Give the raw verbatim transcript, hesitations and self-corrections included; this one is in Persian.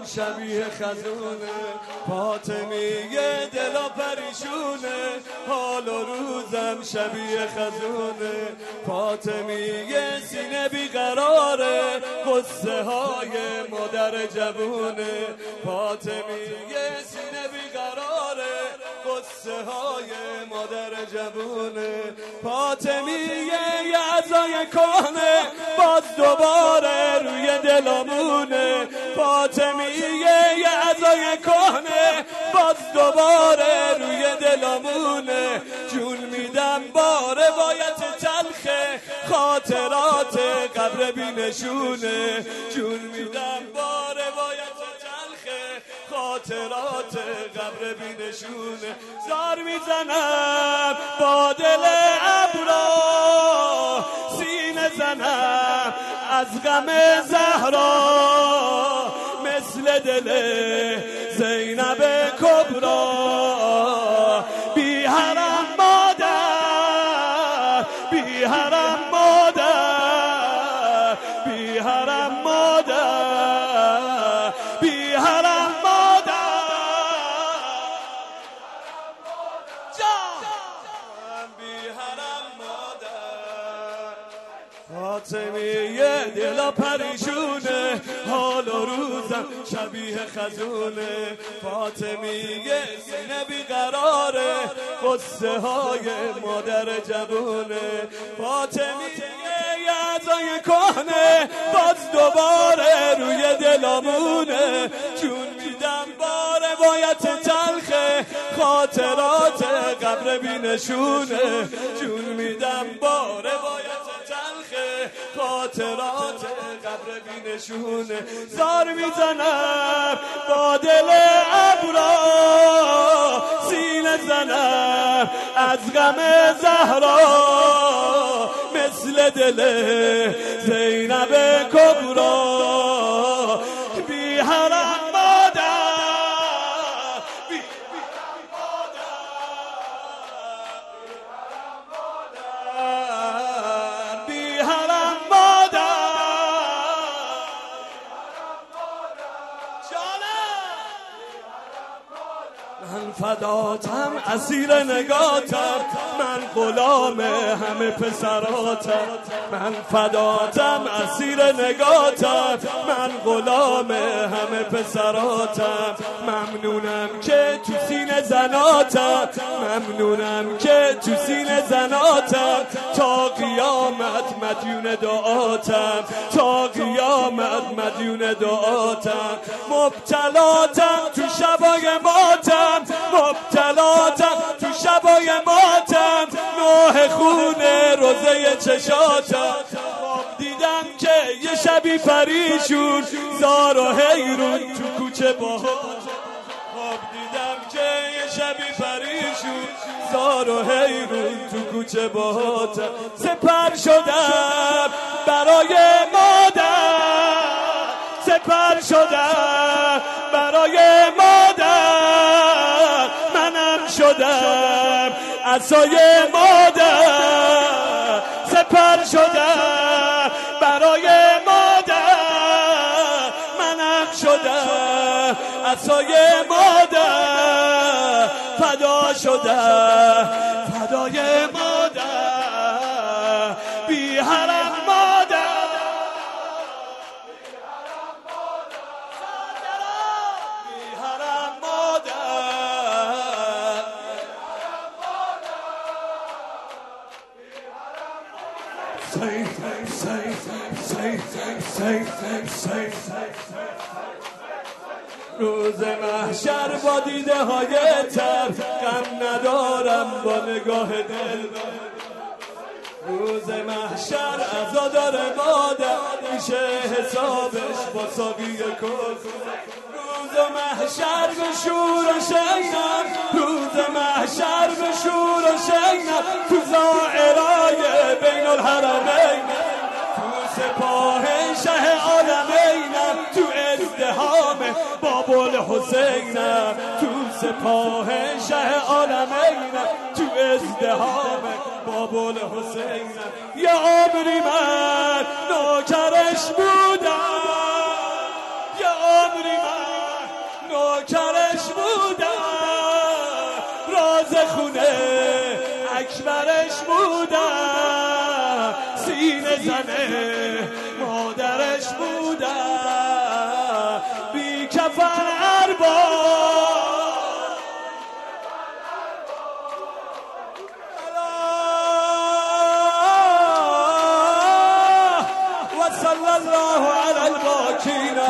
شبیه خزونه، فاطمیه دلا پریشونه، حال و روزم شبیه خزونه، فاطمیه سینه بیقراره، قصه های مادر جوونه، فاطمیه سینه بیقراره، قصه های مادر جوونه، فاطمیه یه عزای کهنه باز دوباره روی دلمونه، فاطمیه یه عزای کهنه باز دوباره روی دلمونه، جون میدم با روایت تلخه خاطرات قبر بینشونه، جون میدم با روایت تلخه خاطرات قبر بینشونه، زار میزنم با دل ابرا سینه زنم از غم زهرا، مثل دل زینب کبرا، بی حرم مادر، بی حرم مادر، بی حرم مادر، بی حرم مادر، جان بی حرم مادر، فاطمیه دلا پریشونه، حال و روزم شبیه خزونه، فاطمیه سینه بیقراره، قصه های مادر جوونه، فاطمیه یه عزای کهنه باز دوباره روی دلمونه، جون میدم با روایت تلخه خاطرات قبر بینشونه، جون میدم با روایت تلخه خاطرات قبر بینشونه، زار میزنم با دل ابرا سینه زنم از غم زهرا، مثل دل زینب کبرا، بی حرم مادر، بی حرم مادر، بی حرم مادر، من فداتم اسیر نگاتم، من غلام همه پسراتم، من فداتم اسیر نگاتم، من غلام همه پسراتم، ممنونم که تو سینه زناتم، ممنونم که تو سینه زناتم، تا قیامت مدیون دعاتم، تا قیامت مدیون دعاتم، مبتلاتم تو شبای ماتم، مبتلاتم تو شبای ماتم، نوح خونه روزه چشاتم، خواب دیدم که یه شبی پریشون زار و حیرون تو کوچه باهاتم، خواب دیدم که یه شبی پریشون زار و حیرون تو کوچه باهاتم، سپر شدم برای مادر، سپر شدم برای مادر، منم شدم عصای مادر، سپر شدم برای مادر، منم شدم عصای مادر، فدا شدم فدای مادر، بی حرم مادر، روز محشر با دیده های تر، غم ندارم با نگاه دل، روز محشر عزادار مادر، میشه حسابش با ساقی کل، روز محشر به شور و شینم، روز محشر به شور و شینم، تو زائرای بین الحرمین، تو سپاه شه عالمینم، تو ازدهام باب الحسینم، تو سپاه شه عالمینم، تو ازدهام باب الحسینم، یا عمری من نوکرش بودم، یا عمری من تازه خونه اکبرش بودم، سینه زنه مادرش بودم، بی کفن ارباب و صلی الله علی الباکین